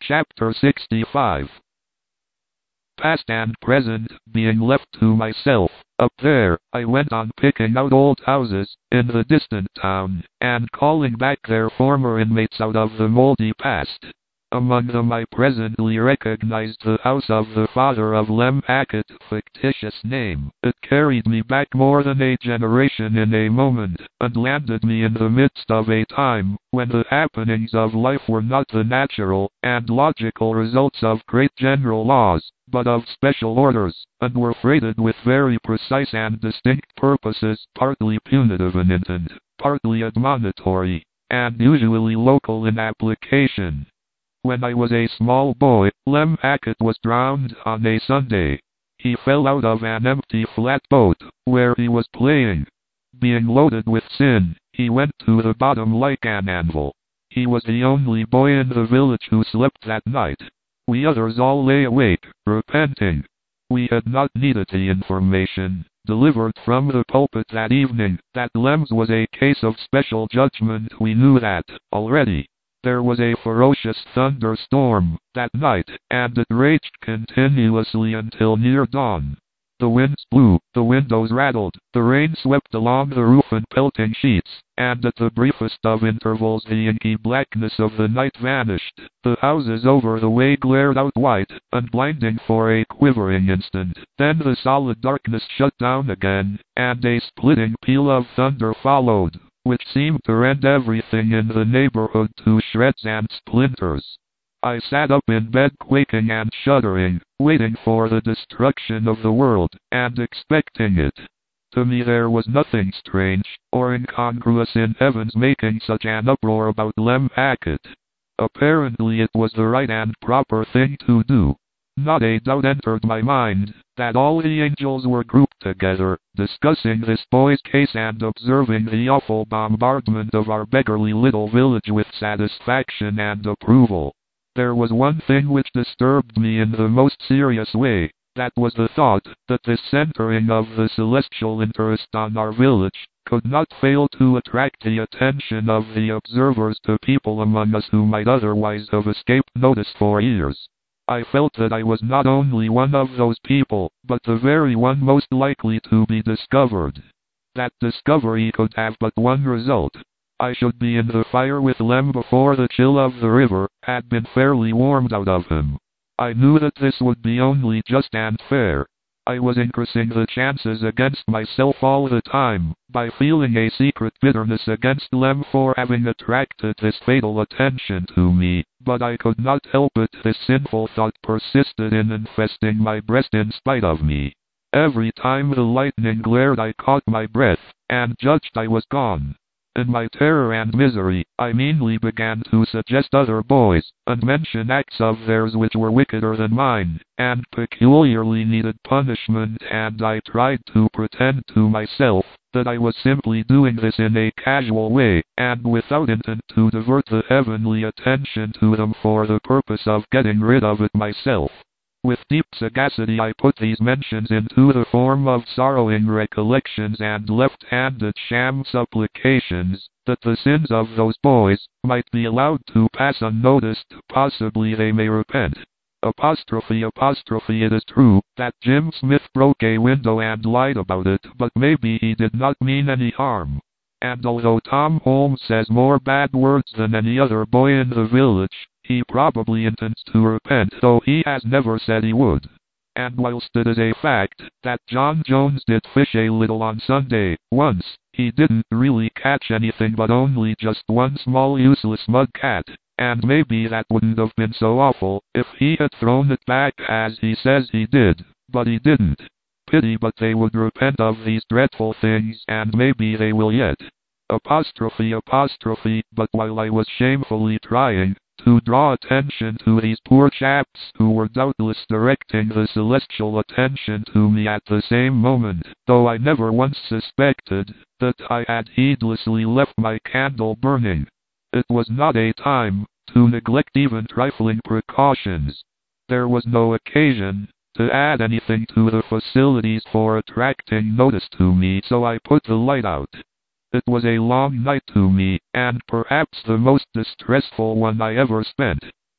Chapter 65. Past and present, being left to myself. Up there, I went on picking out old houses, in the distant town, and calling back their former inmates out of the moldy past. Among them I presently recognized the house of the father of Lem Hackett, fictitious name. It carried me back more than a generation in a moment, and landed me in the midst of a time when the happenings of life were not the natural and logical results of great general laws, but of special orders, and were freighted with very precise and distinct purposes, partly punitive in intent, partly admonitory, and usually local in application. When I was a small boy, Lem Hackett was drowned on a Sunday. He fell out of an empty flatboat, where he was playing. Being loaded with sin, he went to the bottom like an anvil. He was the only boy in the village who slept that night. We others all lay awake, repenting. We had not needed the information, delivered from the pulpit that evening, that Lem's was a case of special judgment. We knew that, already. There was a ferocious thunderstorm that night, and it raged continuously until near dawn. The winds blew, the windows rattled, the rain swept along the roof in pelting sheets, and at the briefest of intervals the inky blackness of the night vanished. The houses over the way glared out white and blinding for a quivering instant. Then the solid darkness shut down again, and a splitting peal of thunder followed, which seemed to rend everything in the neighborhood to shreds and splinters. I sat up in bed quaking and shuddering, waiting for the destruction of the world, and expecting it. To me there was nothing strange or incongruous in heaven's making such an uproar about Lem Hackett. Apparently it was the right and proper thing to do. Not a doubt entered my mind that all the angels were grouped together, discussing this boy's case and observing the awful bombardment of our beggarly little village with satisfaction and approval. There was one thing which disturbed me in the most serious way. That was the thought that this centering of the celestial interest on our village could not fail to attract the attention of the observers to people among us who might otherwise have escaped notice for years. I felt that I was not only one of those people, but the very one most likely to be discovered. That discovery could have but one result. I should be in the fire with Lem before the chill of the river had been fairly warmed out of him. I knew that this would be only just and fair. I was increasing the chances against myself all the time, by feeling a secret bitterness against Lem for having attracted this fatal attention to me, but I could not help it. This sinful thought persisted in infesting my breast in spite of me. Every time the lightning glared I caught my breath, and judged I was gone. In my terror and misery, I meanly began to suggest other boys, and mention acts of theirs which were wickeder than mine, and peculiarly needed punishment, and I tried to pretend to myself that I was simply doing this in a casual way, and without intent to divert the heavenly attention to them for the purpose of getting rid of it myself. With deep sagacity I put these mentions into the form of sorrowing recollections and left-handed sham supplications, that the sins of those boys might be allowed to pass unnoticed. Possibly they may repent. Apostrophe. It is true that Jim Smith broke a window and lied about it, but maybe he did not mean any harm. And although Tom Holmes says more bad words than any other boy in the village, he probably intends to repent, though he has never said he would. And whilst it is a fact that John Jones did fish a little on Sunday, once, he didn't really catch anything but only just one small useless mud cat, and maybe that wouldn't have been so awful if he had thrown it back as he says he did, but he didn't. Pity, but they would repent of these dreadful things, and maybe they will yet. Apostrophe. But while I was shamefully trying to draw attention to these poor chaps who were doubtless directing the celestial attention to me at the same moment, though I never once suspected that I had heedlessly left my candle burning, it was not a time to neglect even trifling precautions. There was no occasion to add anything to the facilities for attracting notice to me, so I put the light out. It was a long night to me, and perhaps the most distressful one I ever spent.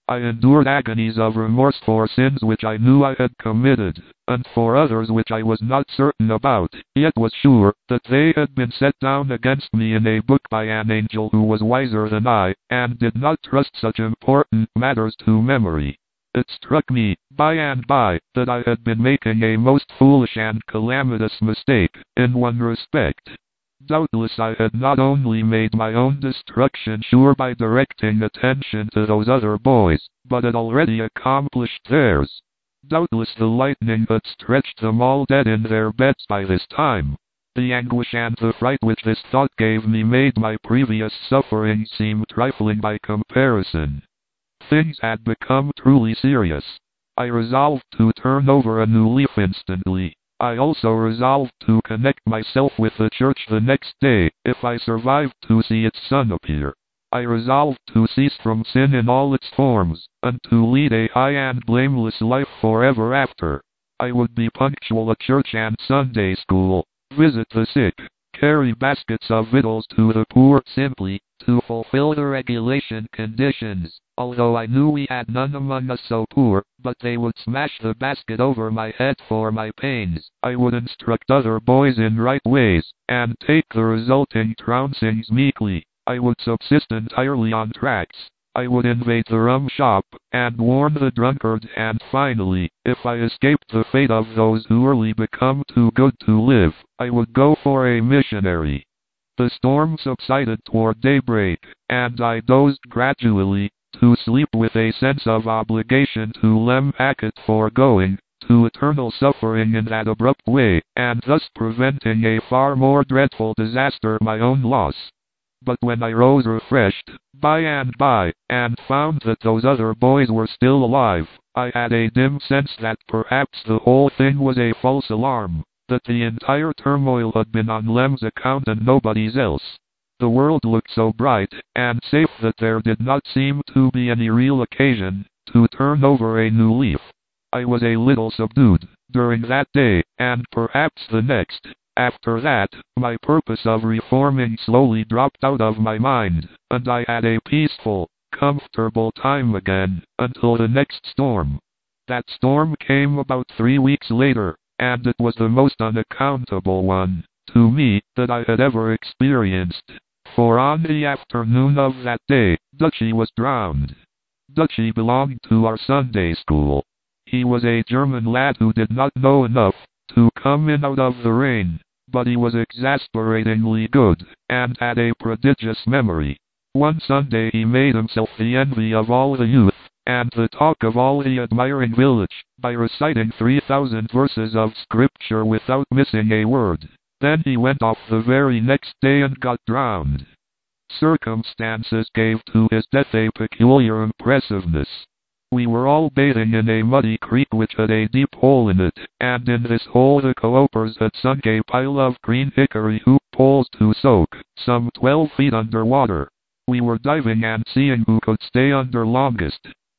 I endured agonies of remorse for sins which I knew I had committed, and for others which I was not certain about, yet was sure that they had been set down against me in a book by an angel who was wiser than I, and did not trust such important matters to memory. It struck me, by and by, that I had been making a most foolish and calamitous mistake, in one respect. Doubtless I had not only made my own destruction sure by directing attention to those other boys, but had already accomplished theirs. Doubtless the lightning had stretched them all dead in their beds by this time. The anguish and the fright which this thought gave me made my previous suffering seem trifling by comparison. Things had become truly serious. I resolved to turn over a new leaf instantly. I also resolved to connect myself with the church the next day, if I survived to see its sun appear. I resolved to cease from sin in all its forms, and to lead a high and blameless life forever after. I would be punctual at church and Sunday school, visit the sick, carry baskets of victuals to the poor simply to fulfill the regulation conditions, although I knew we had none among us so poor, but they would smash the basket over my head for my pains. I would instruct other boys in right ways, and take the resulting trouncings meekly. I would subsist entirely on tracts. I would invade the rum shop, and warn the drunkard, and finally, if I escaped the fate of those who early become too good to live, I would go for a missionary. The storm subsided toward daybreak, and I dozed gradually, to sleep with a sense of obligation to Lem Hackett for going to eternal suffering in that abrupt way, and thus preventing a far more dreadful disaster, my own loss. But when I rose refreshed, by and by, and found that those other boys were still alive, I had a dim sense that perhaps the whole thing was a false alarm, that the entire turmoil had been on Lem's account and nobody's else. The world looked so bright and safe that there did not seem to be any real occasion to turn over a new leaf. I was a little subdued during that day, and perhaps the next. After that, my purpose of reforming slowly dropped out of my mind, and I had a peaceful, comfortable time again, until the next storm. That storm came about 3 weeks later, and it was the most unaccountable one, to me, that I had ever experienced. For on the afternoon of that day, Dutchy was drowned. Dutchy belonged to our Sunday school. He was a German lad who did not know enough to come in out of the rain, but he was exasperatingly good, and had a prodigious memory. One Sunday he made himself the envy of all the youth, and the talk of all the admiring village, by reciting 3,000 verses of scripture without missing a word. Then he went off the very next day and got drowned. Circumstances gave to his death a peculiar impressiveness. We were all bathing in a muddy creek which had a deep hole in it, and in this hole the co-opers had sunk a pile of green hickory hoop poles to soak, some 12 feet under water. We were diving and seeing who could stay under longest.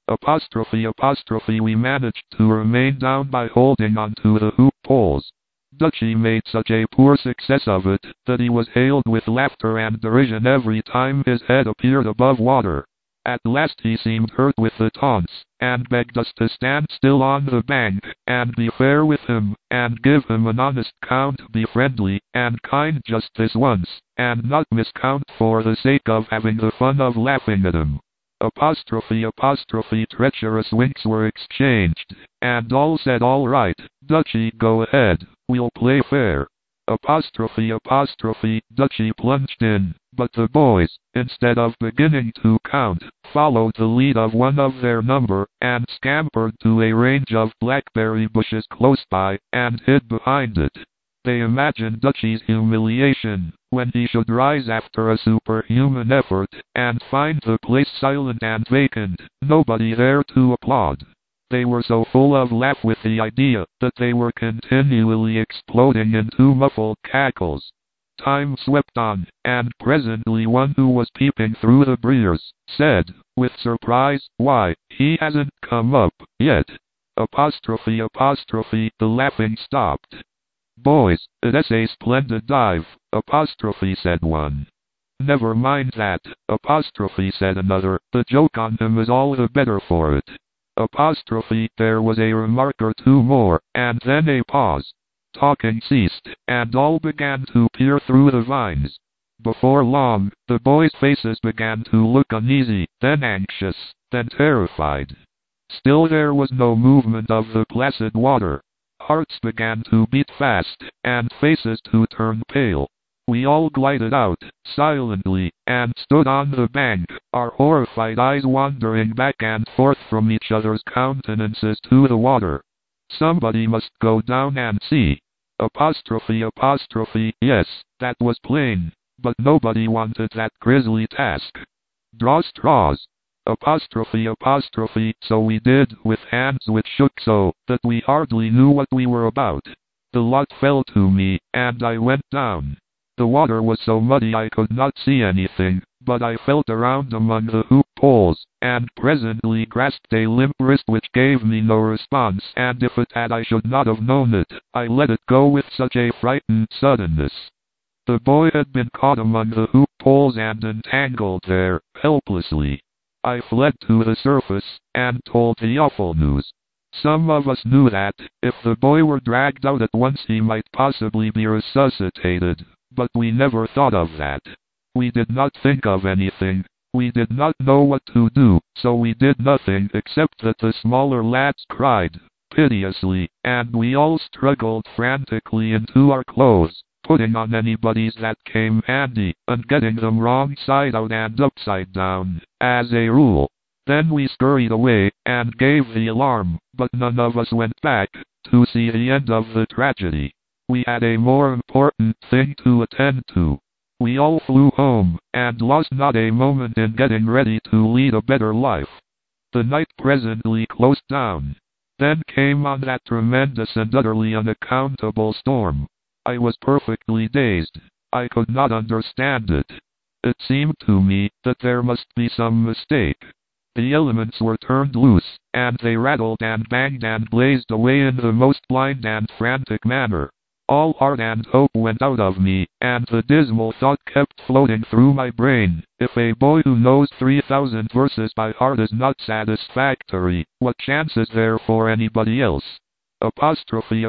We managed to remain down by holding onto the hoop poles. Dutchy made such a poor success of it, that he was hailed with laughter and derision every time his head appeared above water. At last he seemed hurt with the taunts, and begged us to stand still on the bank, and be fair with him, and give him an honest count, be friendly and kind just this once, and not miscount for the sake of having the fun of laughing at him. Treacherous winks were exchanged, and all said all right, Dutchy, go ahead, we'll play fair. Dutchy plunged in, but the boys, instead of beginning to count, followed the lead of one of their number, and scampered to a range of blackberry bushes close by, and hid behind it. They imagined Dutchy's humiliation, when he should rise after a superhuman effort, and find the place silent and vacant, nobody there to applaud. They were so full of laugh with the idea, that they were continually exploding into muffled cackles. Time swept on, and presently one who was peeping through the briars, said, with surprise, "Why, he hasn't come up, yet." The laughing stopped. "Boys, it's a splendid dive," said one. Never mind that, apostrophe, said another, the joke on him is all the better for it. Apostrophe, there was a remark or two more, and then a pause. Talking ceased, and all began to peer through the vines. Before long, the boys' faces began to look uneasy, then anxious, then terrified. Still there was no movement of the placid water. Hearts began to beat fast, and faces to turn pale. We all glided out, silently, and stood on the bank, our horrified eyes wandering back and forth from each other's countenances to the water. Somebody must go down and see. Apostrophe, yes, that was plain, but nobody wanted that grisly task. Draw straws. Apostrophe, so we did, with hands which shook so, that we hardly knew what we were about. The lot fell to me, and I went down. The water was so muddy I could not see anything, but I felt around among the hoop poles, and presently grasped a limp wrist which gave me no response, and if it had I should not have known it. I let it go with such a frightened suddenness. The boy had been caught among the hoop poles and entangled there, helplessly. I fled to the surface, and told the awful news. Some of us knew that, if the boy were dragged out at once he might possibly be resuscitated, but we never thought of that. We did not think of anything. We did not know what to do, so we did nothing except that the smaller lads cried piteously, and we all struggled frantically into our clothes, putting on anybody's that came handy, and getting them wrong side out and upside down, as a rule. Then we scurried away, and gave the alarm, but none of us went back, to see the end of the tragedy. We had a more important thing to attend to. We all flew home, and lost not a moment in getting ready to lead a better life. The night presently closed down. Then came on that tremendous and utterly unaccountable storm. I was perfectly dazed. I could not understand it. It seemed to me that there must be some mistake. The elements were turned loose, and they rattled and banged and blazed away in the most blind and frantic manner. All heart and hope went out of me, and the dismal thought kept floating through my brain, if a boy who knows 3,000 verses by heart is not satisfactory, what chance is there for anybody else? Apostrophe,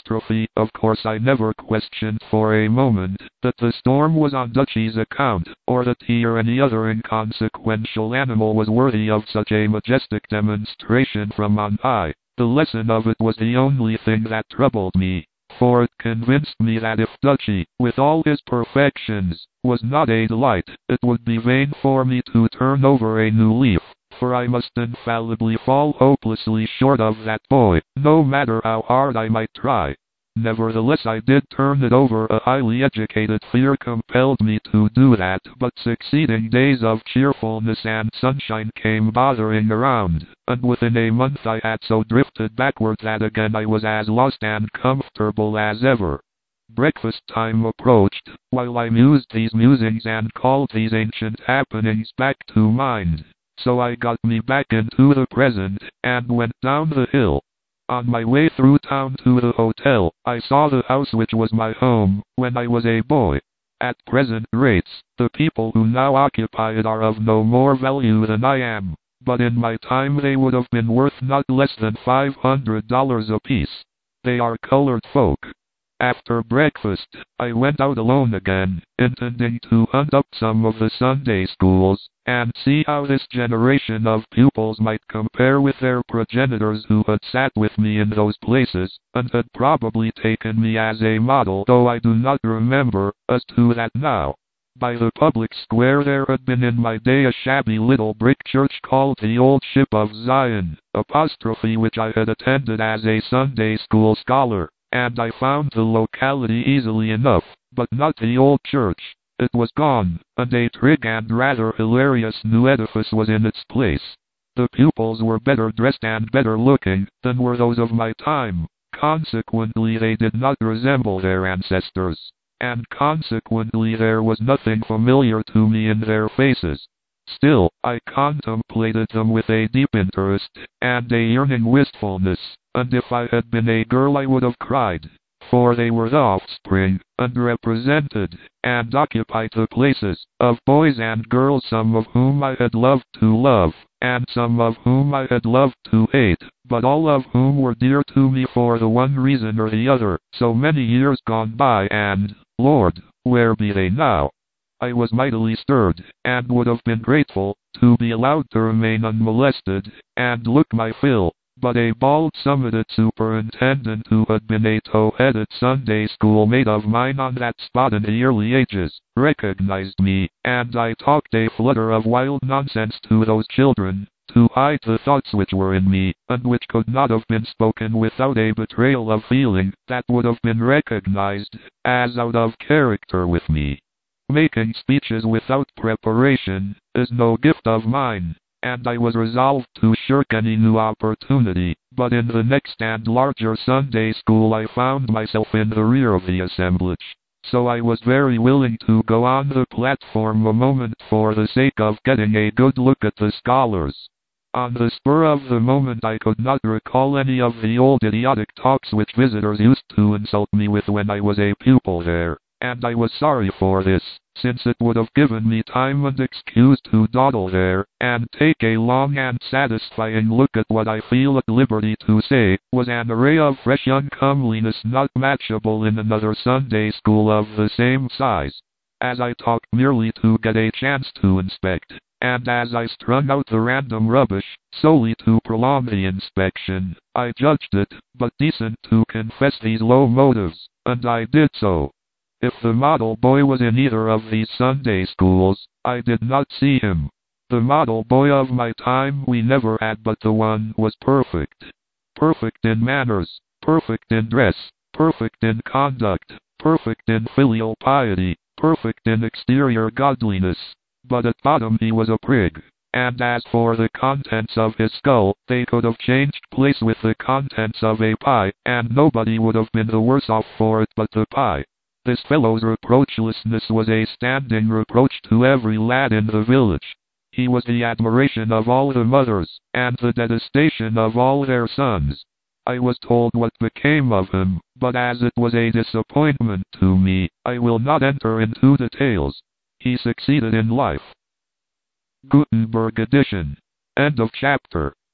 of course I never questioned for a moment that the storm was on Dutchy's account, or that he or any other inconsequential animal was worthy of such a majestic demonstration from on high. The lesson of it was the only thing that troubled me, for it convinced me that if Dutchy, with all his perfections, was not a delight, it would be vain for me to turn over a new leaf, for I must infallibly fall hopelessly short of that boy, no matter how hard I might try. Nevertheless I did turn it over. A highly educated fear compelled me to do that, but succeeding days of cheerfulness and sunshine came bothering around, and within a month I had so drifted backward that again I was as lost and comfortable as ever. Breakfast time approached, while I mused these musings and called these ancient happenings back to mind. So I got me back into the present, and went down the hill. On my way through town to the hotel, I saw the house which was my home when I was a boy. At present rates, the people who now occupy it are of no more value than I am, but in my time they would have been worth not less than $500 apiece. They are colored folk. After breakfast, I went out alone again, intending to hunt up some of the Sunday schools, and see how this generation of pupils might compare with their progenitors who had sat with me in those places, and had probably taken me as a model, though I do not remember as to that now. By the public square there had been in my day a shabby little brick church called the Old Ship of Zion, which I had attended as a Sunday school scholar, and I found the locality easily enough, but not the old church. It was gone, and a trig and rather hilarious new edifice was in its place. The pupils were better dressed and better looking than were those of my time. Consequently they did not resemble their ancestors, and consequently there was nothing familiar to me in their faces. Still, I contemplated them with a deep interest, and a yearning wistfulness, and if I had been a girl I would have cried. for they were the offspring, unrepresented, and occupied the places of boys and girls, some of whom I had loved to love, and some of whom I had loved to hate, but all of whom were dear to me for the one reason or the other. So many years gone by, and, Lord, where be they now? I was mightily stirred, and would have been grateful to be allowed to remain unmolested, and look my fill. But a bald-summited superintendent who had been a tow-headed Sunday school mate of mine on that spot in the early ages, recognized me, and I talked a flutter of wild nonsense to those children, to hide the thoughts which were in me, and which could not have been spoken without a betrayal of feeling that would have been recognized as out of character with me. Making speeches without preparation is no gift of mine, and I was resolved to shirk any new opportunity, but in the next and larger Sunday school I found myself in the rear of the assemblage. So I was very willing to go on the platform a moment for the sake of getting a good look at the scholars. On the spur of the moment I could not recall any of the old idiotic talks which visitors used to insult me with when I was a pupil there, and I was sorry for this, since it would have given me time and excuse to dawdle there, and take a long and satisfying look at what I feel at liberty to say was an array of fresh young comeliness not matchable in another Sunday school of the same size. As I talked merely to get a chance to inspect, and as I strung out the random rubbish, solely to prolong the inspection, I judged it but decent to confess these low motives, and I did so. If the model boy was in either of these Sunday schools, I did not see him. The model boy of my time we never had but the one was perfect. Perfect in manners, perfect in dress, perfect in conduct, perfect in filial piety, perfect in exterior godliness. But at bottom he was a prig. And as for the contents of his skull, they could have changed place with the contents of a pie, and nobody would have been the worse off for it but the pie. This fellow's reproachlessness was a standing reproach to every lad in the village. He was the admiration of all the mothers, and the detestation of all their sons. I was told what became of him, but as it was a disappointment to me, I will not enter into details. He succeeded in life. Gutenberg edition. End of chapter.